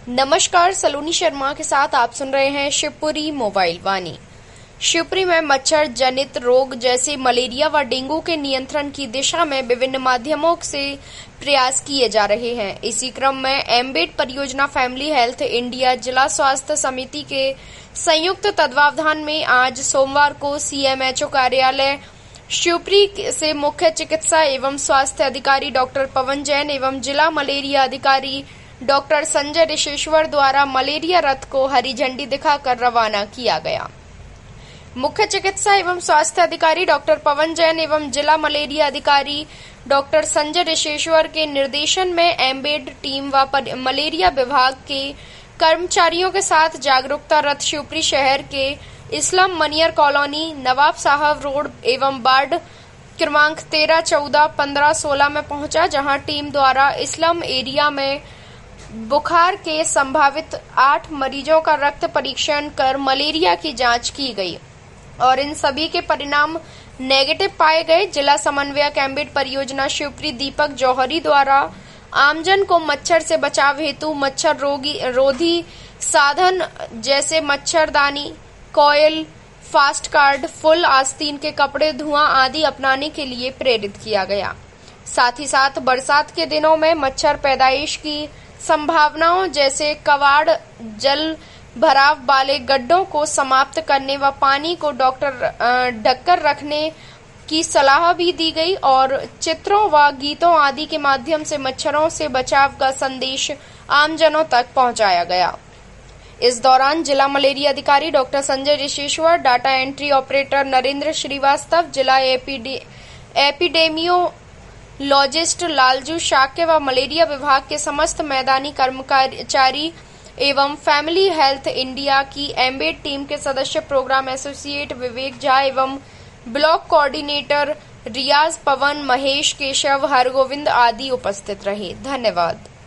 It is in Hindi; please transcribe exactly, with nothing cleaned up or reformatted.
नमस्कार, सलोनी शर्मा के साथ आप सुन रहे हैं शिवपुरी मोबाइल वाणी। शिवपुरी में मच्छर जनित रोग जैसे मलेरिया व डेंगू के नियंत्रण की दिशा में विभिन्न माध्यमों से प्रयास किए जा रहे हैं। इसी क्रम में एमबेड परियोजना फैमिली हेल्थ इंडिया जिला स्वास्थ्य समिति के संयुक्त तत्वावधान में आज सोमवार को सीएमएचओ कार्यालय शिवपुरी से मुख्य चिकित्सा एवं स्वास्थ्य अधिकारी डॉक्टर पवन जैन एवं जिला मलेरिया अधिकारी डॉक्टर संजय ऋषेश्वर द्वारा मलेरिया रथ को हरी झंडी दिखाकर रवाना किया गया। मुख्य चिकित्सा एवं स्वास्थ्य अधिकारी डॉक्टर पवन जैन एवं जिला मलेरिया अधिकारी डॉक्टर संजय ऋषेश्वर के निर्देशन में एमबेड टीम व मलेरिया विभाग के कर्मचारियों के साथ जागरूकता रथ शिवपुरी शहर के इस्लाम मनियर कॉलोनी, नवाब साहब रोड एवं वार्ड क्रमांक तेरह, चौदह, पंद्रह, सोलह में पहुंचा, जहां टीम द्वारा इस्लाम एरिया में बुखार के संभावित आठ मरीजों का रक्त परीक्षण कर मलेरिया की जांच की गई और इन सभी के परिणाम नेगेटिव पाए गए। जिला समन्वयक एमबेड परियोजना शिवपुरी दीपक जौहरी द्वारा आमजन को मच्छर से बचाव हेतु मच्छर रोगी रोधी साधन जैसे मच्छरदानी, कॉयल, फास्ट कार्ड, फुल आस्तीन के कपड़े, धुआं आदि अपनाने के लिए प्रेरित किया गया। साथ ही साथ बरसात के दिनों में मच्छर पैदाइश की संभावनाओं जैसे कवाड़, जल भराव वाले गड्ढों को समाप्त करने व पानी को डॉक्टर ढककर रखने की सलाह भी दी गई और चित्रों व गीतों आदि के माध्यम से मच्छरों से बचाव का संदेश आमजनों तक पहुंचाया गया। इस दौरान जिला मलेरिया अधिकारी doctor Sanjay Rishishwar, data entry operator Narendra Srivastava, जिला एपिडेमियोलॉजिस्ट लालजू शाक्य व मलेरिया विभाग के समस्त मैदानी कर्मचारी एवं फैमिली हेल्थ इंडिया की एमबेड टीम के सदस्य, प्रोग्राम एसोसिएट विवेक झा एवं ब्लॉक कोऑर्डिनेटर रियाज, पवन, महेश, केशव, हरगोविंद आदि उपस्थित रहे। धन्यवाद।